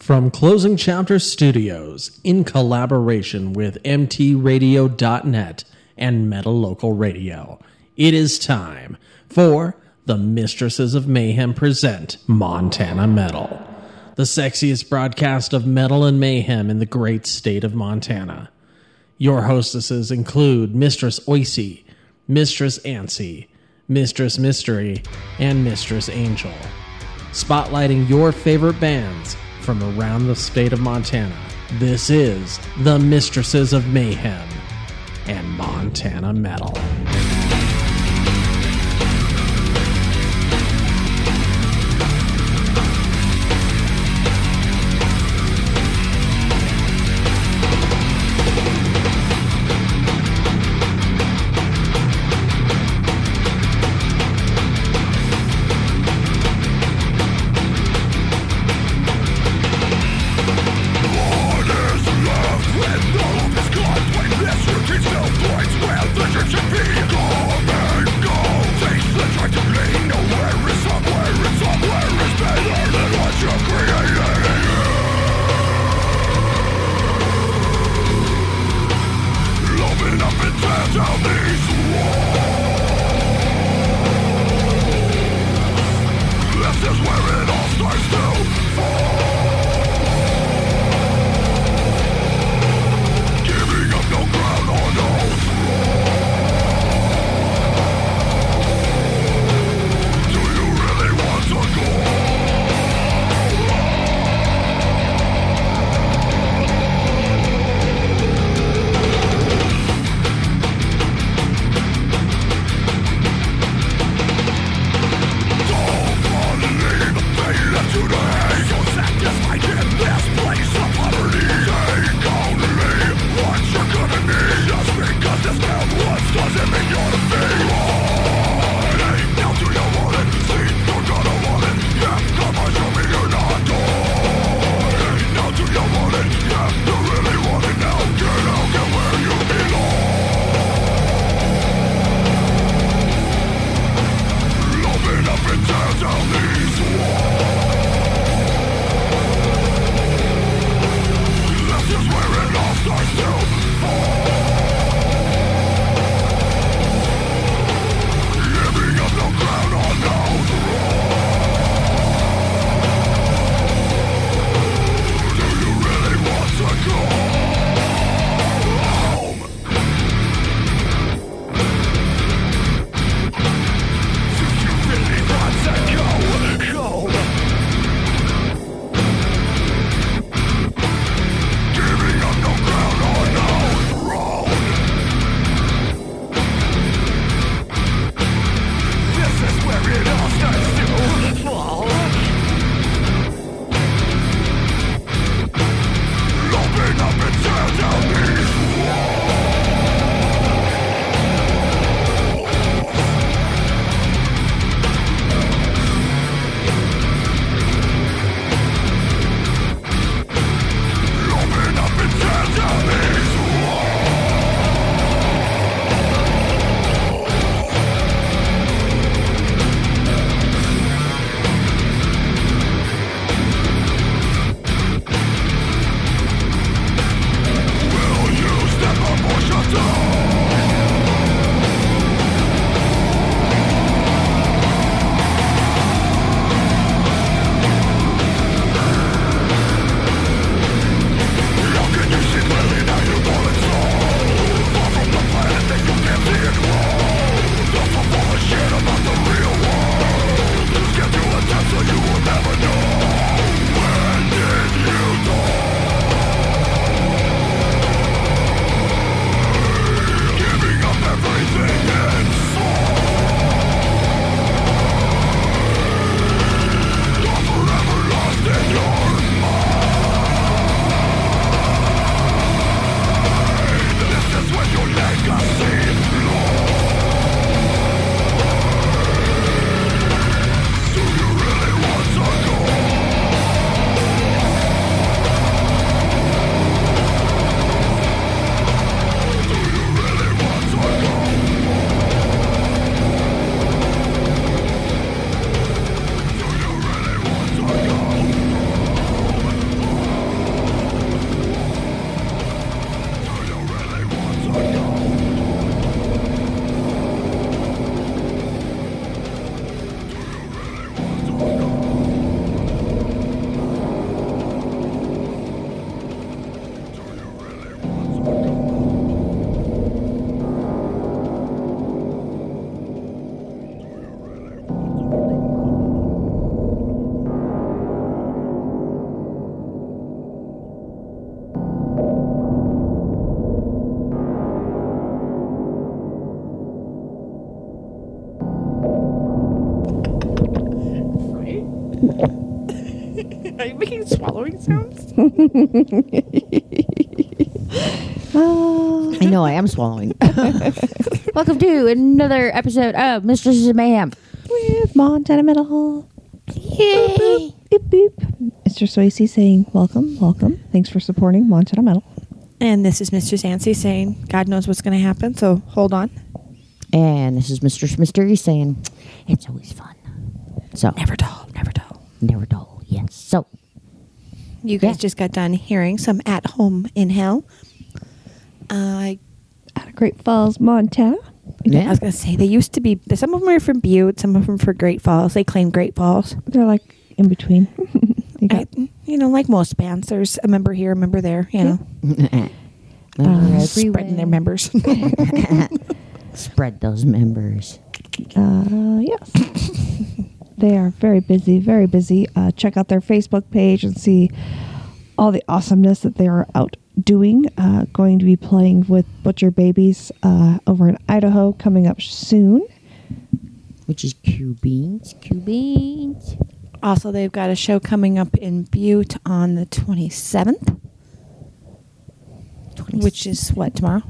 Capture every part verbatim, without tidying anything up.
From Closing Chapter Studios, in collaboration with M T radio dot net and Metal Local Radio, it is time for the Mistresses of Mayhem present Montana Metal, the sexiest broadcast of metal and mayhem in the great state of Montana. Your hostesses include Mistress Oicy, Mistress Ancy, Mistress Mystery, and Mistress Angel, spotlighting your favorite bands from around the state of Montana. This is the Mistresses of Mayhem and Montana Metal. Should be swallowing sounds? I know I am swallowing. Welcome to another episode of Mistresses of Mayhem with Montana Metal. Yay! Beep, beep. Mister Swayze saying, welcome, welcome. Thanks for supporting Montana Metal. And this is Mister Sancy saying, God knows what's going to happen, so hold on. And this is Mistress Mystery saying, it's always fun. So Never dull, never dull. never dull. Yes. So You guys Yeah. just got done hearing some At Home in Hell. Uh, Out of Great Falls, Montana. yeah, I was going to say, they used to be, some of them are from Butte, some of them for Great Falls. They claim Great Falls. They're like in between. You got, I, you know, like most bands, there's a member here, a member there, you know, Member spreading their everywhere. members. Spread those members. uh, yes. They are very busy, very busy. Uh, check out their Facebook page and see all the awesomeness that they are out doing. Uh, going to be playing with Butcher Babies uh, over in Idaho coming up soon. Which is Q beans. Q beans. Also, they've got a show coming up in Butte on the twenty-seventh, which is what, tomorrow?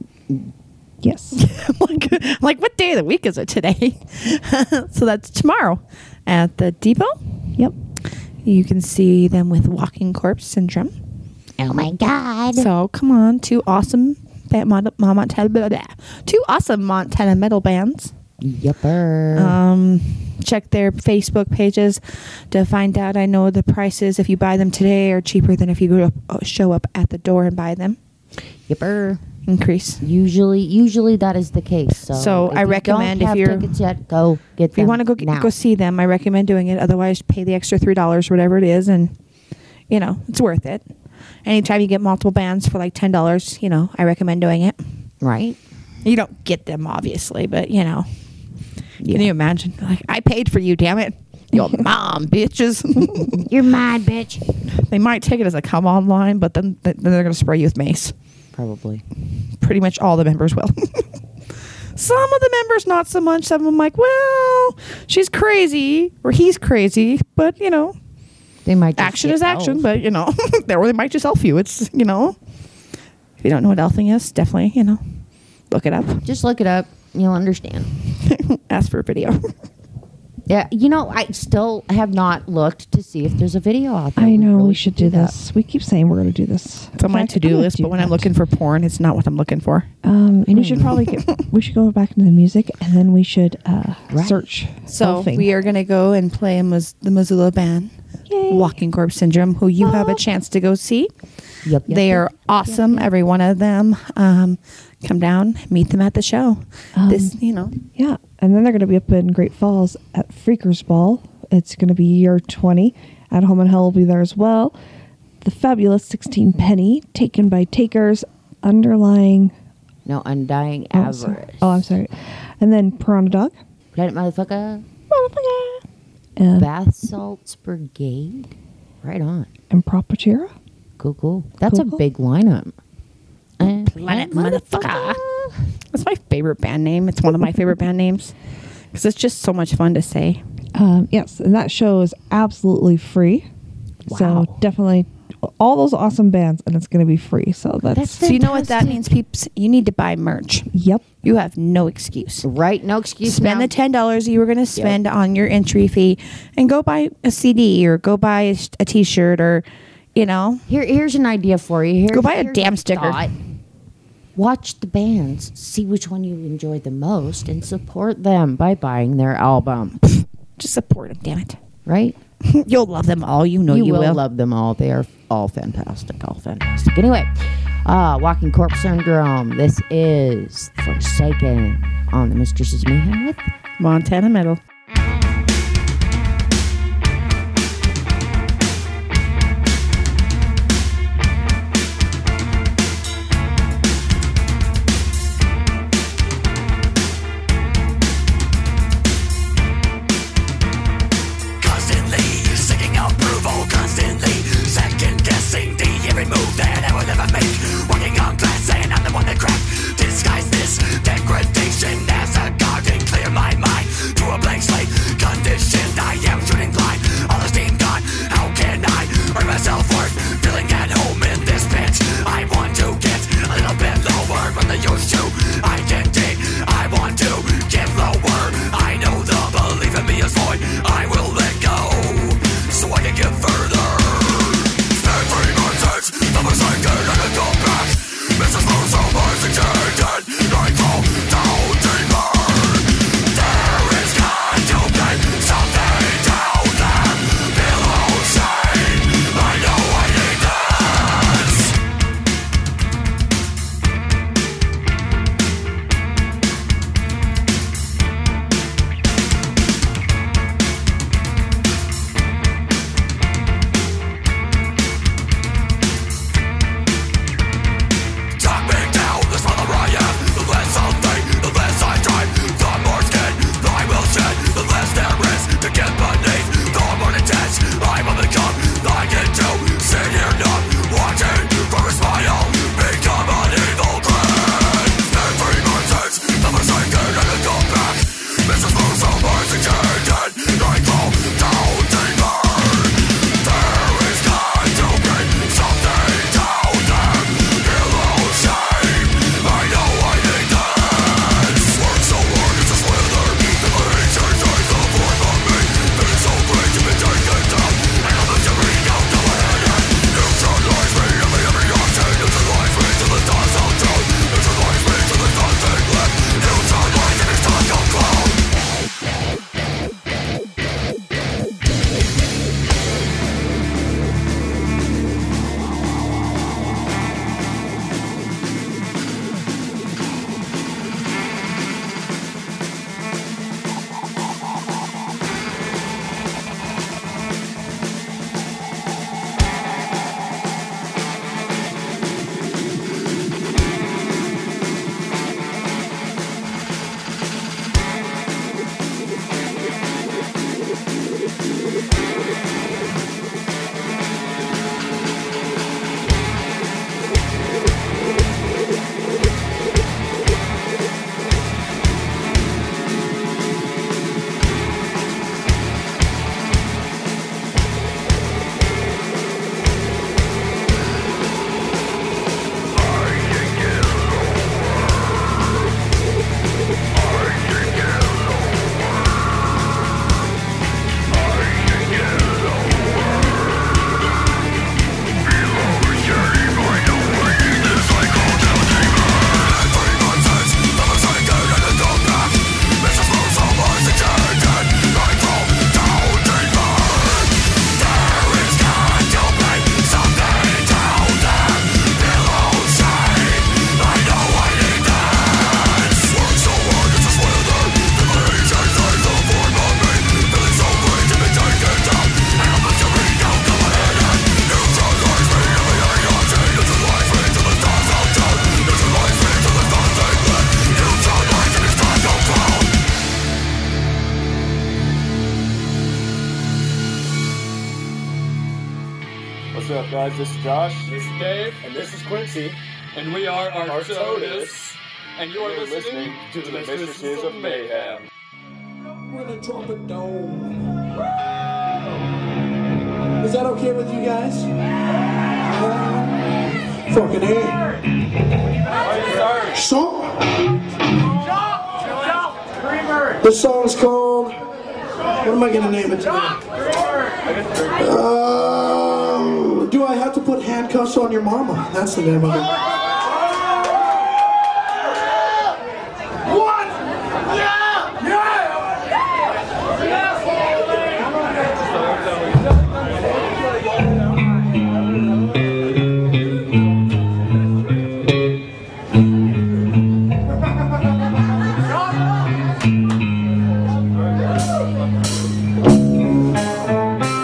Yes. like, like, what day of the week is it today? So that's tomorrow at the Depot. Yep. You can see them with Walking Corpse Syndrome. Oh my God. So come on, two awesome ba- Mon- Mon- Montana, blah, blah, blah. two awesome Montana metal bands. Yupper. Um, check their Facebook pages to find out. I know the prices if you buy them today are cheaper than if you go to show up at the door and buy them. Yupper. Increase. Usually, usually that is the case. So, So if I you recommend don't if have you're- tickets yet, go get If you them want to go get, now. go see them, I recommend doing it. Otherwise, pay the extra three dollars, whatever it is, and you know it's worth it. Anytime you get multiple bands for like ten dollars, you know I recommend doing it. Right? You don't get them obviously, but you know, Yeah. can you imagine? Like I paid for you, damn it, your mom, bitches. You're mad, bitch. They might take it as a come on line, but then then they're gonna spray you with mace. Probably. Pretty much all the members will. Some of the members not so much. Some of them like, well, she's crazy or he's crazy, but you know. They might. Just Action get is action, elf. but you know, they or they might just elf you. It's you know, if you don't know what elfing is, definitely you know, look it up. Just look it up. You'll understand. Ask for a video. Yeah, you know, I still have not looked to see if there's a video out there. I know really we should do that. this. We keep saying we're going to do this. It's on my In fact, to-do I'm gonna list, do but when I'm that. looking for porn, it's not what I'm looking for. um, I know we should you probably get. We should go back into the music, and then we should uh, Right. search. So elfing. we are gonna go and play a Mus- the Missoula band, Yay. Walking Corpse Syndrome, who you have a Oh. chance to go see. Yep, yep, They yep. are awesome, every one of them. Um, come down, meet them at the show. Um, this, you know, Yeah, and then they're going to be up in Great Falls at Freakers Ball. It's going to be year twenty. At Home in Hell will be there as well. The fabulous sixteen Penny, Taken by Takers, Underlying. No undying Oh, avarice. sorry. Oh, I'm sorry. And then Piranha Dog. Planet Motherfucker. And, Bath Salts Brigade. Right on. and Propatera. Cool, cool. That's Cool, a cool. big lineup. And Planet Motherfucker. That's my favorite band name. It's one of my favorite band names because it's just so much fun to say. Um, yes, and that show is absolutely free. Wow. So definitely all those awesome bands, and it's going to be free. So that's, That's So you know what that Fantastic. means, peeps? You need to buy merch. yep. You have no excuse. Right, no excuse. Spend now. the ten dollars you were going to spend on your entry fee, and go buy a C D or go buy a, a T-shirt or, you know, Here, here's an idea for you. Here's, Go buy a here's damn sticker. thought. Watch the bands, see which one you enjoy the most, and support them by buying their album. just support them. Damn it, Right? you'll love them all. You know you, you, will, will. love them all. They are all fantastic. All fantastic. Anyway, uh, Walking Corpse Syndrome. This is Forsaken on the Mistresses of Mayhem with Montana Metal. Constantly seeking approval, constantly second guessing the every move that I will ever make. Walking on glass and I'm the one that cracked. Disguise this degradation as a guard and clear my mind to a blank slate. What's up, guys? This is Josh. This is Dave. And this is Quincy. And we are Artotus. Artotus. And you are You're listening, listening to to the the Mistresses of Mayhem. With a trumpet dome. Is that okay with you guys? Yeah. Fucking A. So, this song's called, what am I gonna name it today? Um, do I have to put handcuffs on your mama? That's the name of it.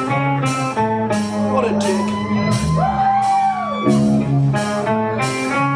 What a dick.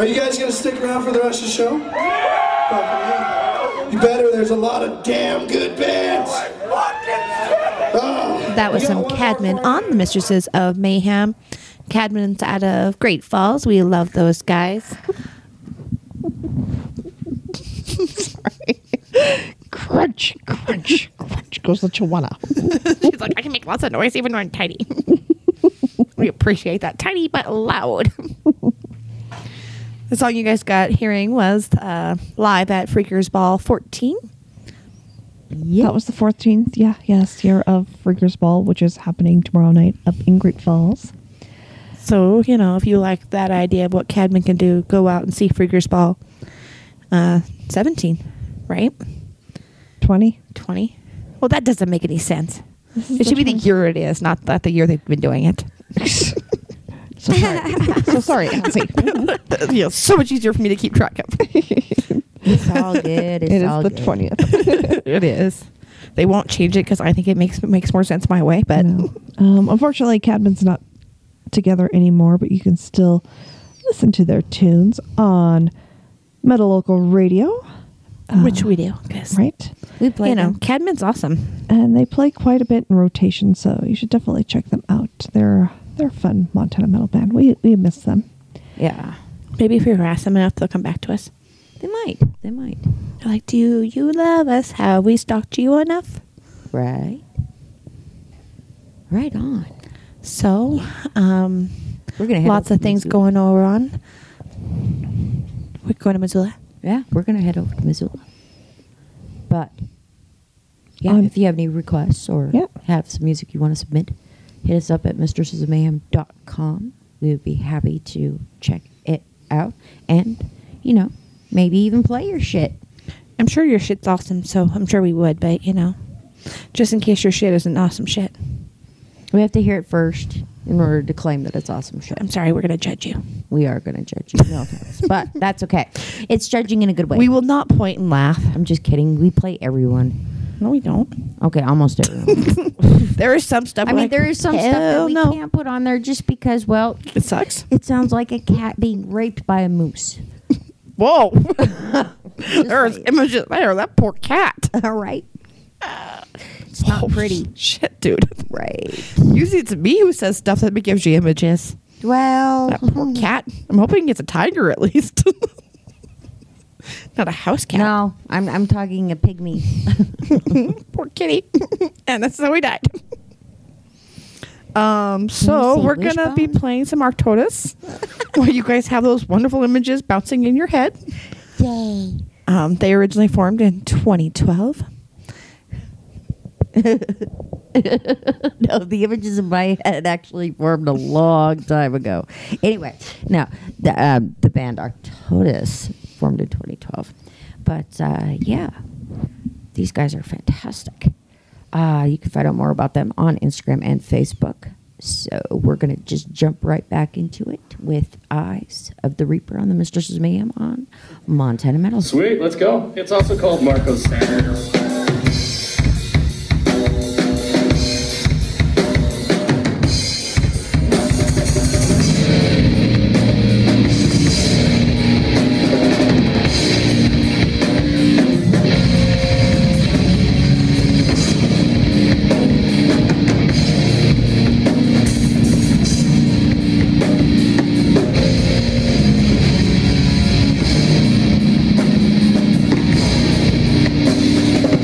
Are you guys gonna stick around for the rest of the show? You better. There's a lot of damn good bands. Oh, That was some Cadman on the Mistresses of Mayhem. Cadman's out of Great Falls. We love those guys. Crunch, crunch, crunch goes the chihuahua. She's like, I can make lots of noise even when I'm tiny. We appreciate that. Tiny but loud. The song you guys got hearing was uh, live at Freakers Ball fourteen. That was the fourteenth, yeah, yes, year of Freakers Ball, which is happening tomorrow night up in Great Falls. So, you know, if you like that idea of what Cadman can do, go out and see Freakers Ball uh, seventeen, right? twenty. twenty. Well, that doesn't make any sense. This is It the should be the twenty. year it is, not that the year they've been doing it. So sorry. so sorry, Nancy. Yeah, so much easier for me to keep track of. It's all good. It's It is all the good. twentieth. It is. They won't change it because I think it makes it makes more sense my way. But No. Um, unfortunately, Cadman's not together anymore, but you can still listen to their tunes on Metal Local Radio. which we do, because Right? We play you know, them. Cadman's awesome. And they play quite a bit in rotation, so you should definitely check them out. They're they're a fun Montana metal band. We we miss them. Yeah. Maybe if we harass them enough, they'll come back to us. They might. They might. They're like, do you love us? Have we stalked you enough? Right. Right on. So, um, We're gonna head lots over of to things Missoula. going on. We're going to Missoula. Yeah, we're gonna head over to Missoula. But yeah, Um, if you have any requests or yeah. have some music you want to submit, hit us up at mistresses of mayhem dot com. We would be happy to check it out and, you know, maybe even play your shit. I'm sure your shit's awesome, so I'm sure we would, but, you know, just in case your shit isn't awesome shit. We have to hear it first in order to claim that it's awesome shit. I'm sorry, we're going to judge you. We are going to judge you. No offense. But that's okay. It's judging in a good way. We will not point and laugh. I'm just kidding. We play everyone. No, we don't. Okay, almost everyone. There is some stuff. I we're mean, like, there is some stuff that hell we no. can't put on there just because, well, It sucks. it sounds like a cat being raped by a moose. Whoa. There's saying. images there. That poor cat. All right. It's not Oh, pretty. Shit, dude. Right. Usually it's me who says stuff that gives you images. Well, That poor cat. I'm hoping it's a tiger at least. Not a house cat. no, I'm I'm talking a pygmy. Poor kitty. And that's how we died. Um, so see we're gonna be Wishbone? playing some Arctotus while you guys have those wonderful images bouncing in your head. Yay. Um, they originally formed in twenty twelve. No, the images in my head actually formed a long time ago. Anyway, now the um, the band Arctotus formed in twenty twelve, but uh, yeah, these guys are fantastic. Uh, you can find out more about them on Instagram and Facebook. So we're gonna just jump right back into it with Eyes of the Reaper on the Mistresses of Mayhem on Montana Metal. Sweet, let's go. It's also called Marco's Standard. Thank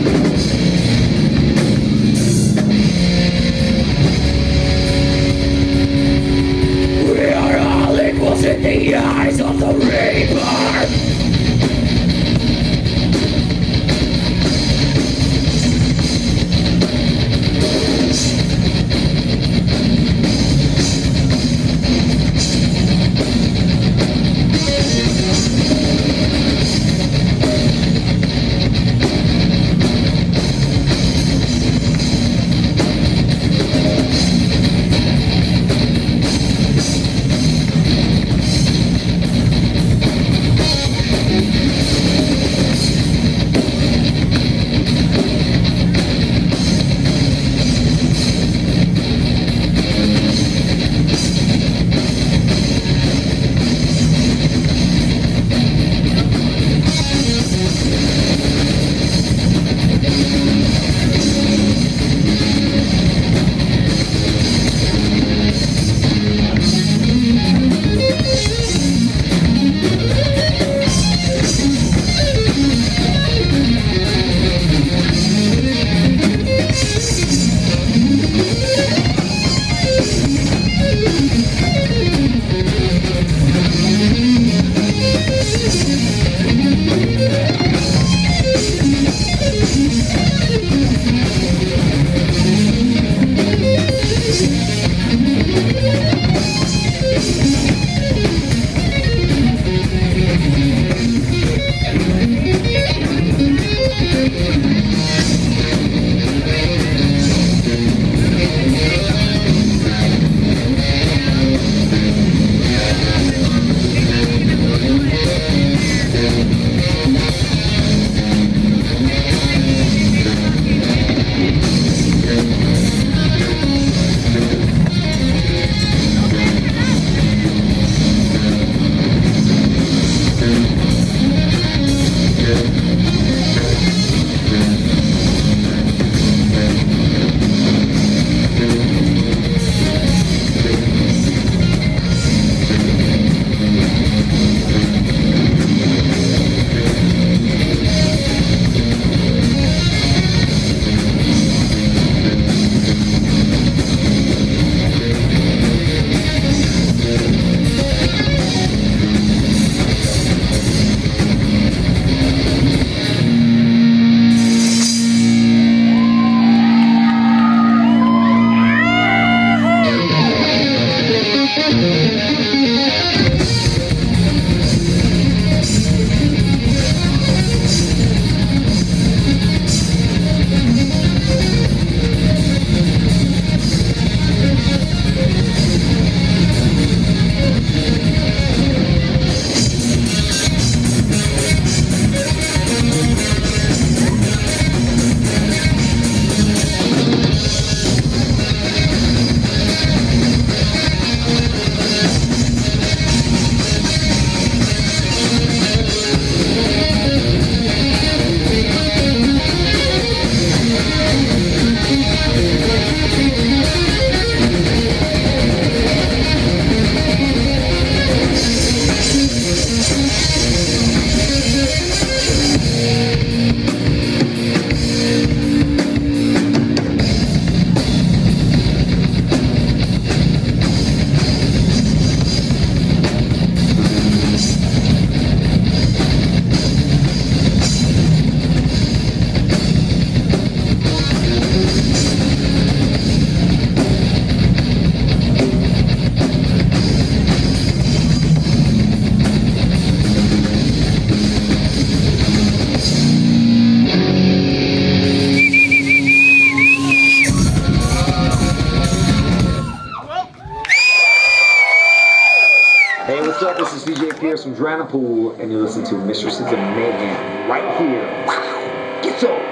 Hey, what's up? This is D J Pierce from Dranapool, and you're listening to Mistresses of Mayhem right here. Wow! Get so!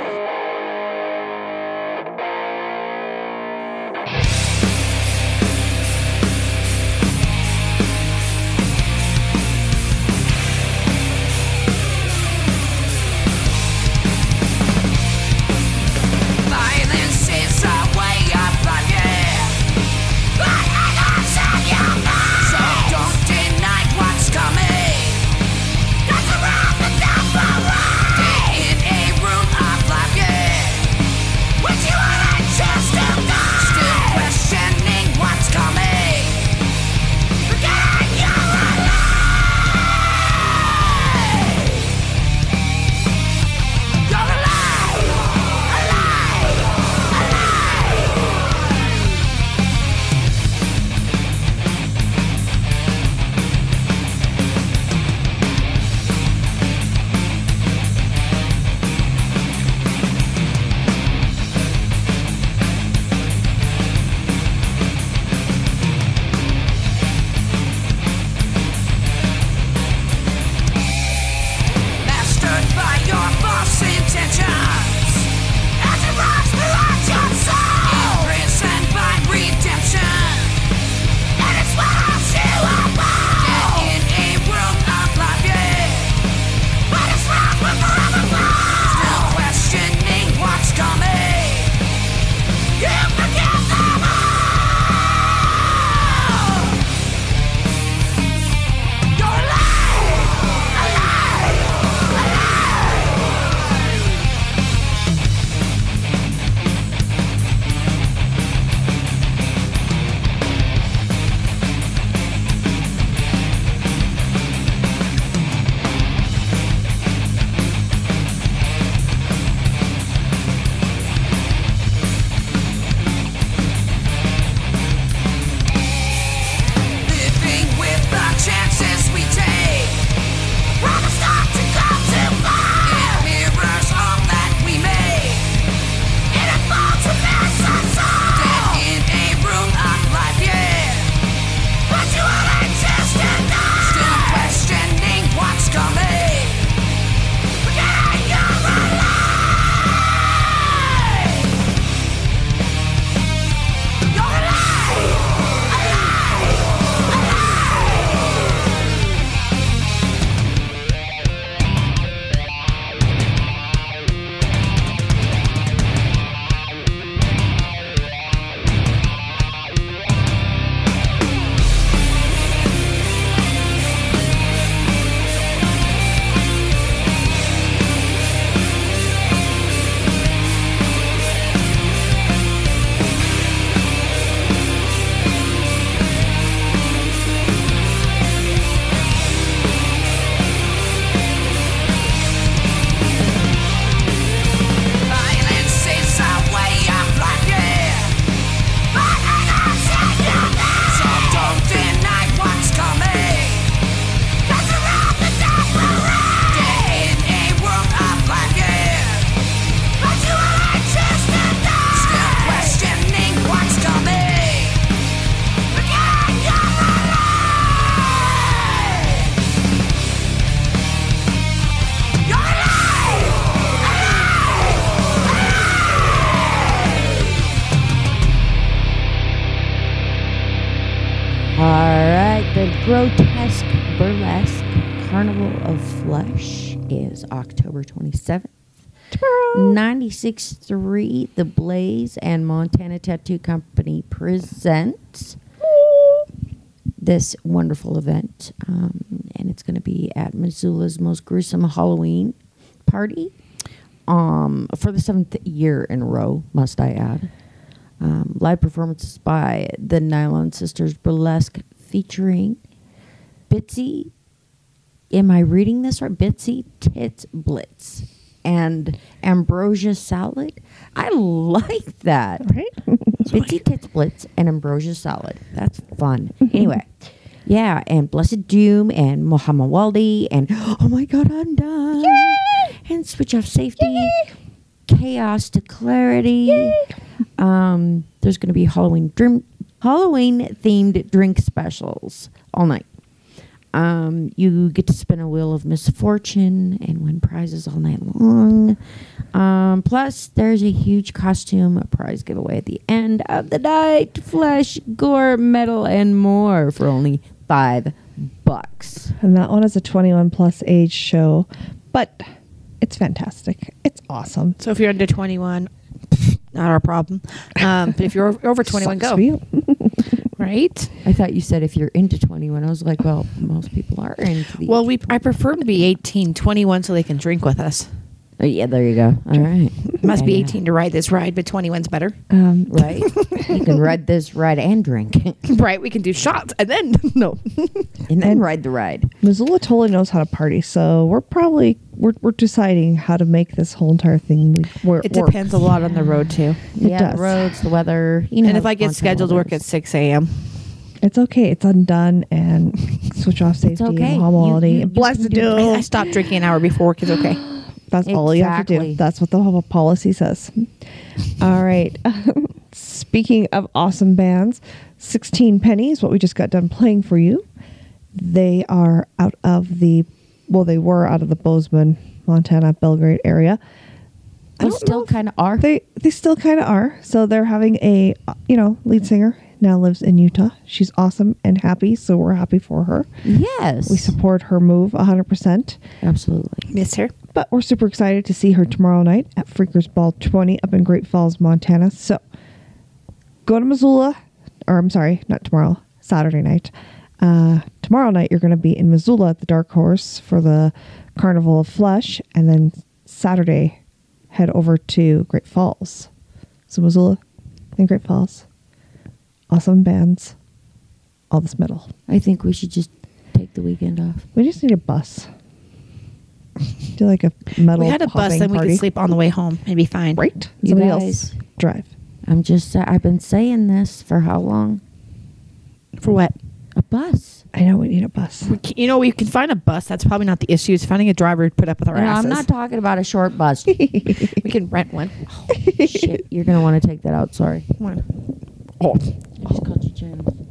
Grotesque Burlesque Carnival of Flesh is October twenty-seventh. Tomorrow. ninety-six point three, The Blaze and Montana Tattoo Company presents this wonderful event. Um, and it's going to be at Missoula's Most Gruesome Halloween Party um, for the seventh year in a row, must I add. Um, live performances by the Nylon Sisters Burlesque featuring Bitsy. Am I reading this right? Bitsy Tits Blitz and Ambrosia Salad. I like that. Right? Bitsy Tits Blitz and Ambrosia Salad. That's fun. Anyway, yeah, and Blessed Doom and Muhammad Waldi and oh my God, Undone. Yay! And Switch Off Safety. Yay! Chaos to Clarity. Yay! Um, there's going to be Halloween dream, Halloween themed drink specials all night. Um, you get to spin a wheel of misfortune and win prizes all night long. Um, plus, there's a huge costume prize giveaway at the end of the night. Flesh, gore, metal, and more for only five bucks. And that one is a twenty-one plus age show, but it's fantastic. It's awesome. So if you're under twenty-one, not our problem. Um, but if you're over, over twenty-one, Sucks go. for you. Right? I thought you said if you're into twenty-one. I was like, well, most people are into the. Well, we I prefer to be eighteen, twenty-one so they can drink with us. Oh, yeah, there you go. All right. Must Yeah, be yeah. eighteen to ride this ride, but twenty-one's better. Um, Right? You can ride this ride and drink. Right, we can do shots and then, no. And then ride the ride. Missoula totally knows how to party, so we're probably we're, we're deciding how to make this whole entire thing work. It depends a lot on the road, too. Yeah, does. the roads, the weather. You know, And if I get Montana scheduled to work weathers. at six a.m. It's okay. It's Undone and Switch Off Safety okay. and Homolity You- you- and you Blessed can do Doom. I, I stopped drinking an hour before work is okay. That's all you have to Exactly. do. That's what the whole policy says. All right. Speaking of awesome bands, sixteen Pennies, what we just got done playing for you. They are out of the, well, they were out of the Bozeman, Montana, Belgrade area. I They don't know still if kind of are. They they still kind of are. So they're having a, uh, you know, lead singer now lives in Utah. She's awesome and happy, so we're happy for her. Yes. We support her move one hundred percent. Absolutely. Miss her. But we're super excited to see her tomorrow night at Freakers Ball twenty up in Great Falls, Montana. So go to Missoula, or I'm sorry, not tomorrow, Saturday night. Uh, tomorrow night you're going to be in Missoula at the Dark Horse for the Carnival of Flesh, and then Saturday head over to Great Falls. So Missoula and Great Falls. Awesome bands. All this metal. I think we should just take the weekend off. We just need a bus. Do like a metal We had a bus hopping and we party. could sleep on the way home and be fine. Right? You Somebody guys- else drive. I'm just, uh, I've been saying this for how long? For what? A bus. I know we need a bus. We can, you know, we can find a bus. That's probably not the issue. It's finding a driver to put up with our No, asses. I'm not talking about a short bus. we can rent one. Shit, you're going to want to take that out. Sorry. Come on. I just called you channel.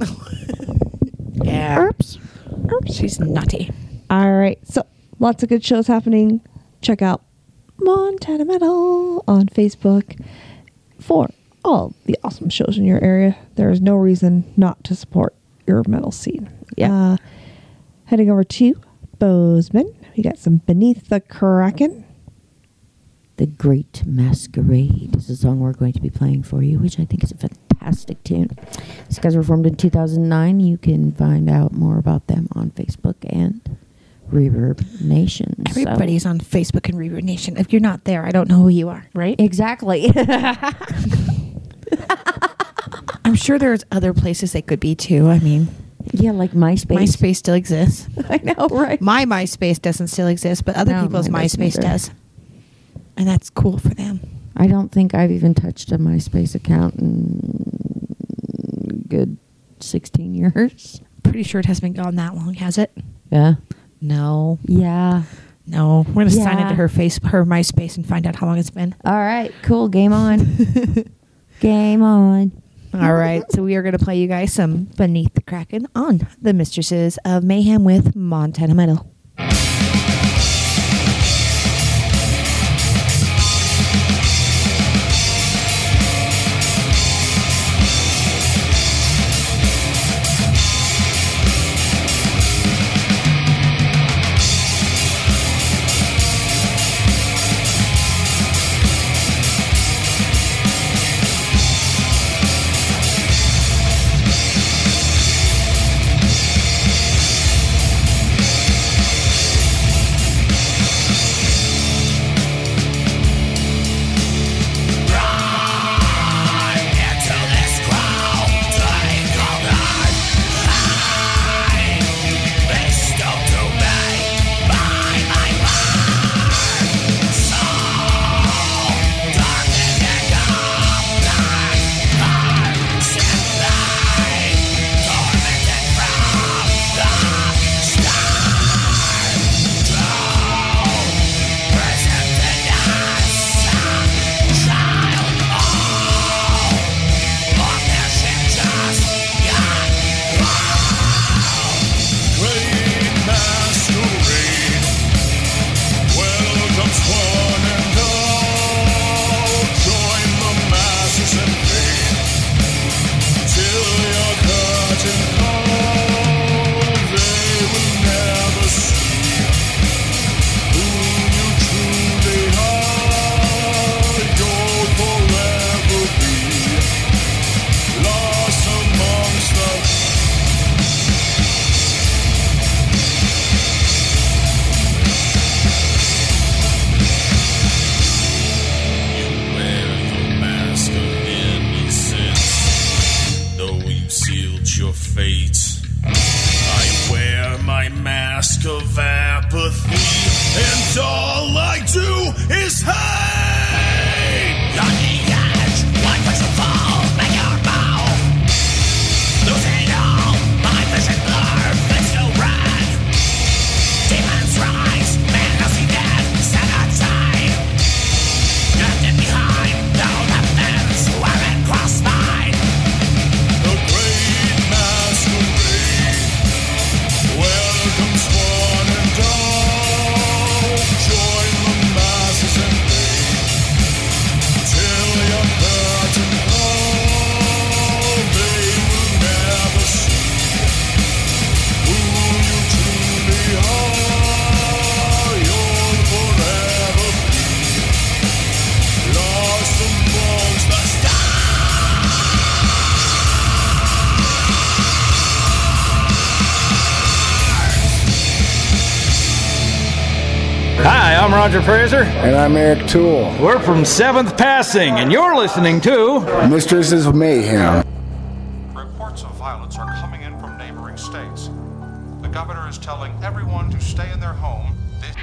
Yeah. Oops. Oops. She's nutty. All right. So lots of good shows happening. Check out Montana Metal on Facebook for all the awesome shows in your area. There is no reason not to support your metal scene. Yeah. Uh, heading over to Bozeman, we got some Beneath the Kraken. The Great Masquerade is the song we're going to be playing for you, which I think is a fantastic tune. These guys were formed in two thousand nine. You can find out more about them on Facebook and Reverb Nation. So- Everybody's on Facebook and Reverb Nation. If you're not there, I don't know who you are, right? Exactly. I'm sure there's other places they could be too. I mean, yeah, like MySpace. MySpace still exists. I know, right? My MySpace doesn't still exist, but other No, people's mine doesn't MySpace either. does. And that's cool for them. I don't think I've even touched a MySpace account in good sixteen years. Pretty sure it hasn't been gone that long, has it? Yeah. No. Yeah. No. We're gonna sign Yeah. into her face her MySpace and find out how long it's been. All right. Cool. Game on. Game on. All right. So we are gonna play you guys some Beneath the Kraken on the Mistresses of Mayhem with Montana Metal. Thank I'm Roger Fraser. And I'm Eric Toole. We're from Seventh Passing, and you're listening to Mistresses of Mayhem. Reports of violence are coming in from neighboring states. The governor is telling everyone to stay in their home. This...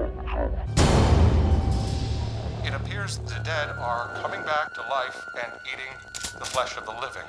It appears the dead are coming back to life and eating the flesh of the living.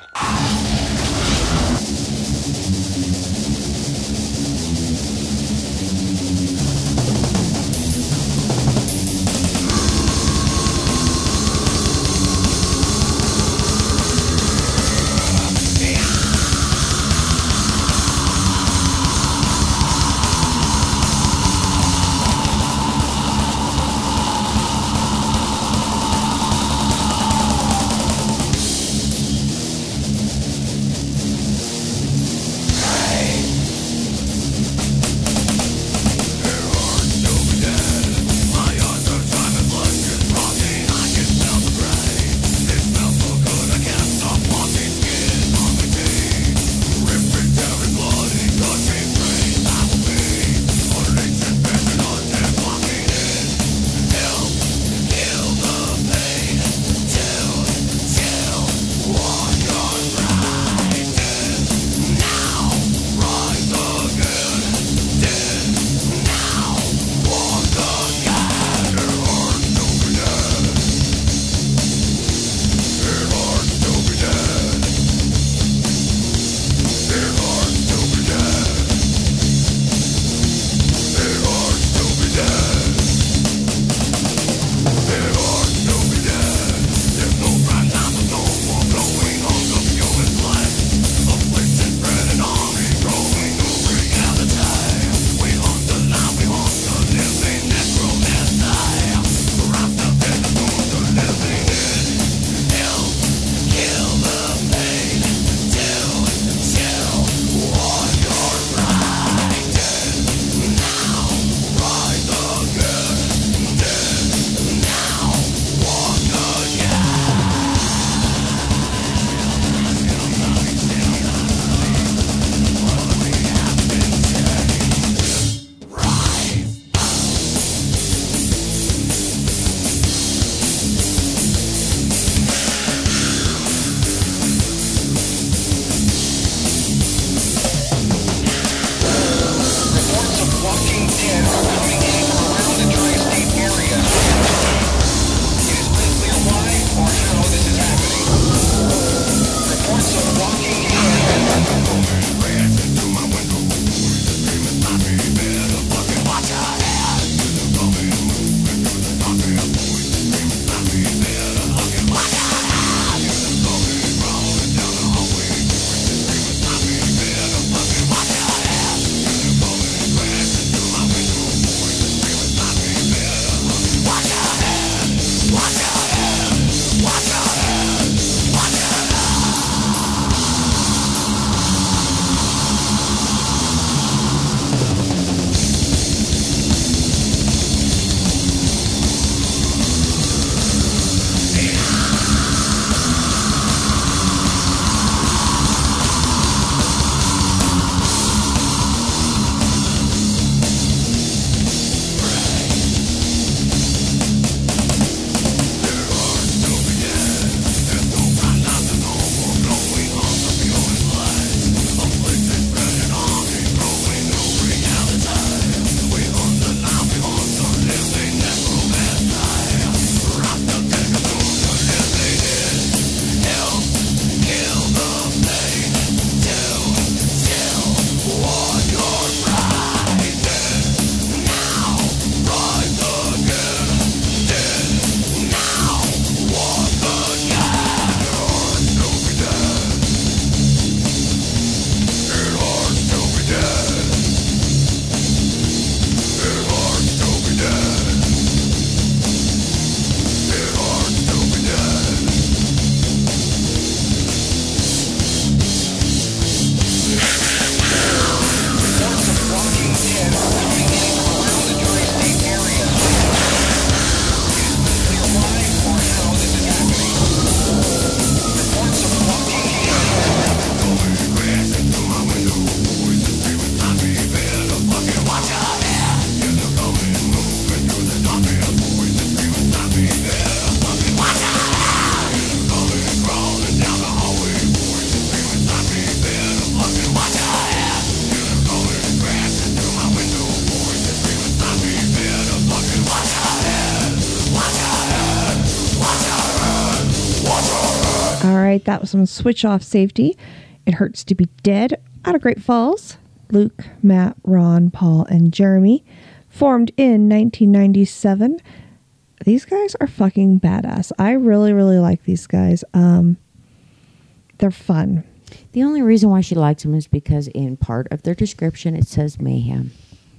All right, that was some Switch Off Safety. It Hurts to Be Dead out of Great Falls. Luke, Matt, Ron, Paul, and Jeremy. Formed in nineteen ninety-seven. These guys are fucking badass. I really, really like these guys. Um, they're fun. The only reason why she likes them is because in part of their description it says mayhem.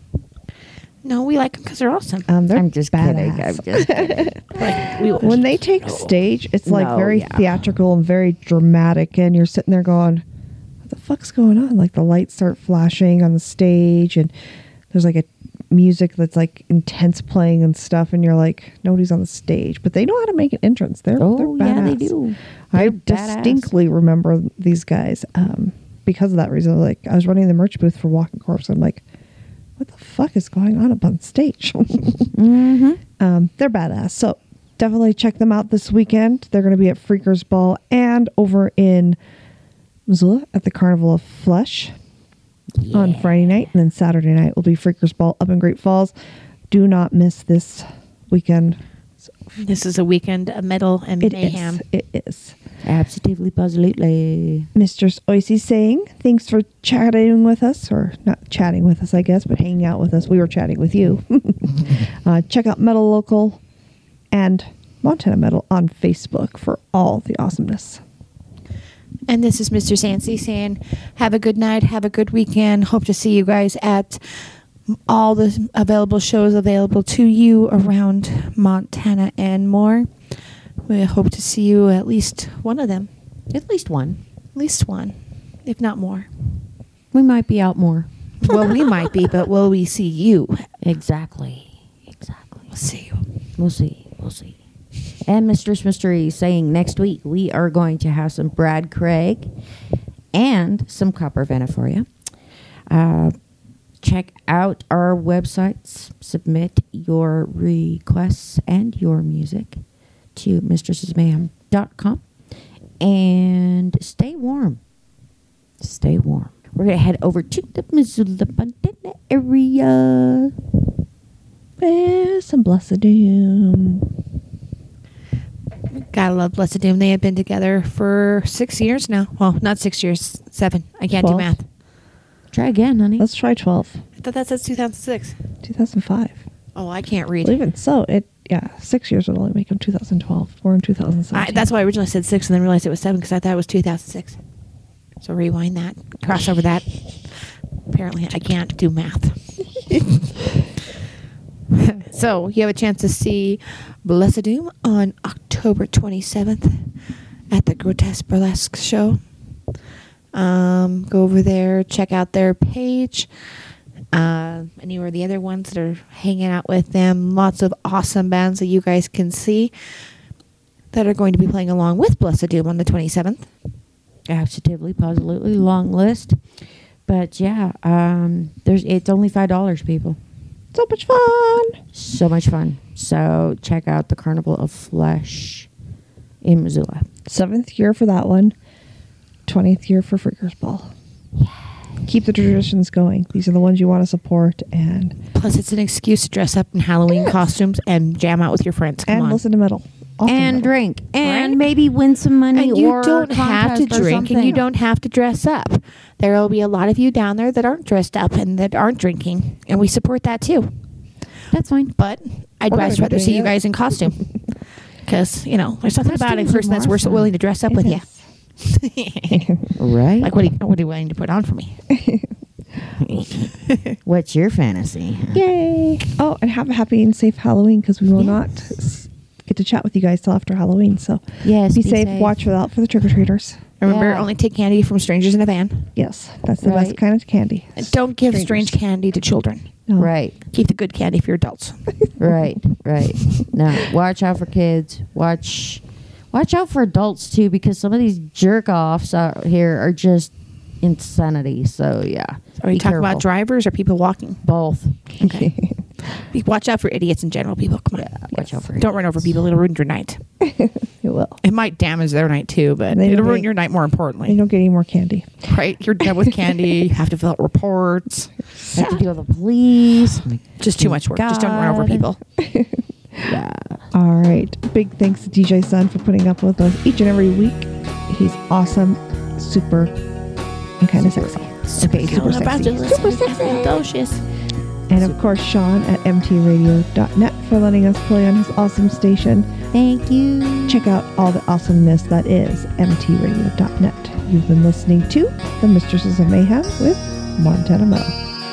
No, we like them because they're awesome. Um, they're I'm just badass. kidding. I'm just kidding. Like, we When they take stage, it's like No, very yeah. theatrical and very dramatic, and you're sitting there going, what the fuck's going on? Like the lights start flashing on the stage, and there's like a music that's like intense playing and stuff, and you're like, nobody's on the stage, but they know how to make an entrance. They're, Oh, they're badass. yeah, they do. I They're badass. distinctly remember these guys um, because of that reason. Like I was running the merch booth for Walking Corpse, and I'm like, what the fuck is going on up on stage? Mm-hmm. um, they're badass. So definitely check them out this weekend. They're going to be at Freakers Ball and over in Missoula at the Carnival of Flesh on Friday night. And then Saturday night will be Freakers Ball up in Great Falls. Do not miss this weekend. This is a weekend of metal and It mayhem. is. It is. Absolutely, positively. Mistress Oisey saying, thanks for chatting with us, or not chatting with us, I guess, but hanging out with us. We were chatting with you. uh, check out Metal Local and Montana Metal on Facebook for all the awesomeness. And this is Mister Sancy saying, have a good night, have a good weekend. Hope to see you guys at all the available shows available to you around Montana and more. We hope to see you at least one of them. At least one. At least one, if not more. We might be out more. Well, we might be, but will we see you? Exactly. Exactly. We'll see you. We'll see. We'll see. And Mistress Mystery saying next week we are going to have some Brad Craig and some Copper Vena for you. Uh, check out our websites. Submit your requests and your music to mistresses mayhem dot com. And stay warm. Stay warm. We're going to head over to the Missoula Montana area. There's some Blessed Doom. Gotta love Blessed Doom. They have been together for six years now. Well, not six years, seven. I can't twelve. do math. Try again, honey. Let's try twelve. I thought that said two thousand six. two thousand five. Oh, I can't read. Well, even so, it yeah, six years would only make them two thousand twelve. We're in two thousand seven. I, that's why I originally said six and then realized it was seven because I thought it was two thousand six. So rewind that, cross over that. Apparently, I can't do math. So you have a chance to see Blessed Doom on October twenty-seventh at the Grotesque Burlesque show. Um, go over there, check out their page. Uh, any of the other ones that are hanging out with them. Lots of awesome bands that you guys can see that are going to be playing along with Blessed Doom on the twenty-seventh. Absolutely, positively, long list. But yeah, um, there's it's only five dollars, people. So much fun. So much fun. So check out the Carnival of Flesh in Missoula. Seventh year for that one. Twentieth year for Freakers Ball. Yeah. Keep the traditions going. These are the ones you want to support, and Plus, it's an excuse to dress up in Halloween Yes. costumes and jam out with your friends. Come and on. listen to metal. Awesome And metal. drink. And Right? maybe win some money And you or don't have to contest or drink and you something. don't have to dress up. There will be a lot of you down there that aren't dressed up and that aren't drinking, and we support that too. That's fine. But I'd We're much gonna rather do see you it. guys in costume because you know there's something about a Costumes are person that's more worth fun. willing to dress up It with you. is. Right? Like what are, you, what are you willing to put on for me? What's your fantasy? Yay. Oh, and have a happy and safe Halloween, because we will Yes. not s- get to chat with you guys till after Halloween. So Yes, be, be safe. safe. Watch out for the trick-or-treaters. Remember, Yeah. only take candy from strangers in a van. Yes, that's the Right. best kind of candy. And don't give Strangers. strange candy to children. No. Right. Keep the good candy for your adults. Right, right. No, watch out for kids. Watch, watch out for adults too, because some of these jerk offs out here are just insanity. So yeah, Are you be talking careful. about drivers or people walking? Both. Okay. Be- Watch out for idiots in general, people. Come on. Yeah, watch out for Don't run over people. It'll ruin your night. It will. It might damage their night too, but They it'll don't ruin get- your night more You importantly. don't get any more candy. Right? You're done with candy. You have to fill out reports. Have to deal with the police. Just too much work. Just don't run over God. people. Yeah. All right. Big thanks to D J Sun for putting up with us each and every week. He's awesome, super, and kind of sexy. Okay, super sexy. Super sexy. And of course, Sean at m t radio dot net for letting us play on his awesome station. Thank you. Check out all the awesomeness that is m t radio dot net. You've been listening to The Mistresses of Mayhem with Montana Metal.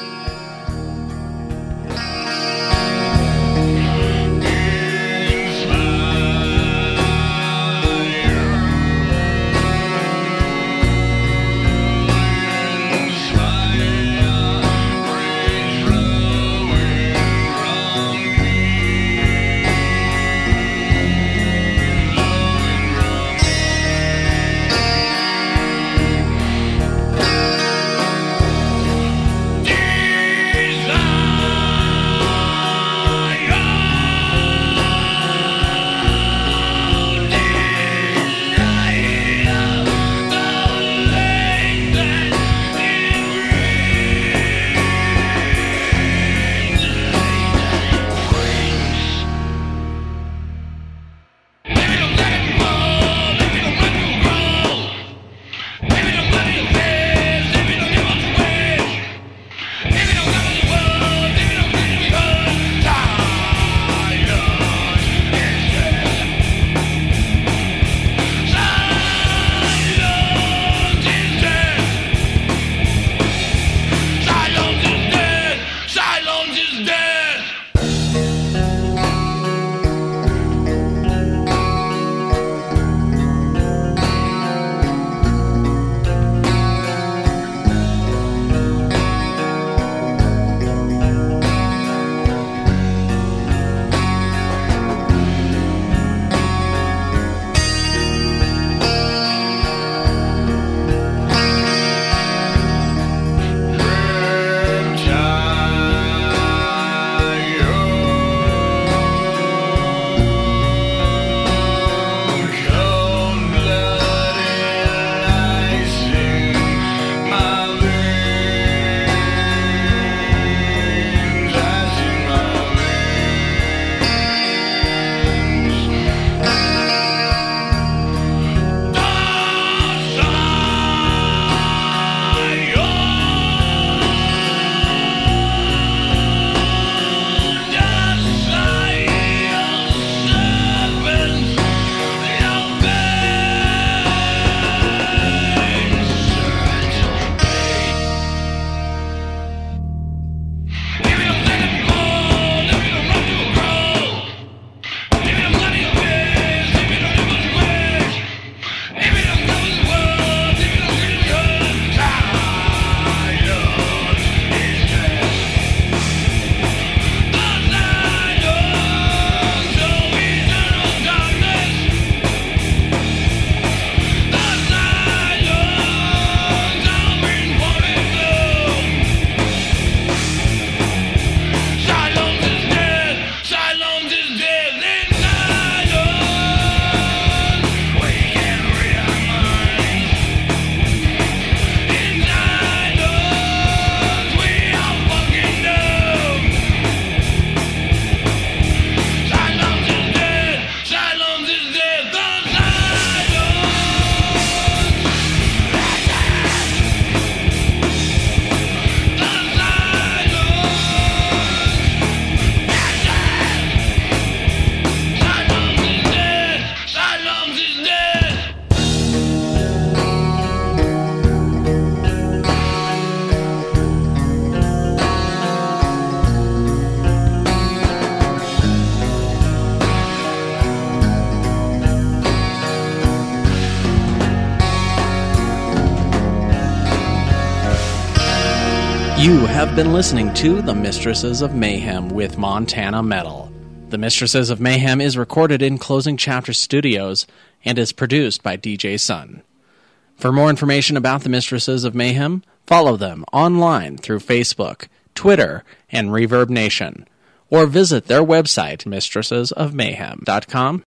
You have been listening to The Mistresses of Mayhem with Montana Metal. The Mistresses of Mayhem is recorded in Closing Chapter Studios and is produced by D J Sun. For more information about the Mistresses of Mayhem, follow them online through Facebook, Twitter, and Reverb Nation, or visit their website, mistresses of mayhem dot com.